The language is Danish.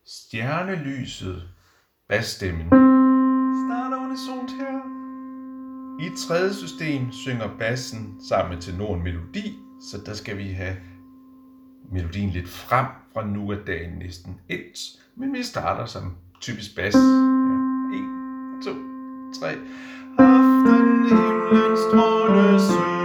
Stjernelyset, basstemmen, starter unisont her. I et tredje system synger bassen sammen med tenoren melodi, så der skal vi have melodien lidt frem, fra nu er dagen næsten endt, men vi starter som typisk bas. 1, 2, 3. Aftenhimlen stråler syd.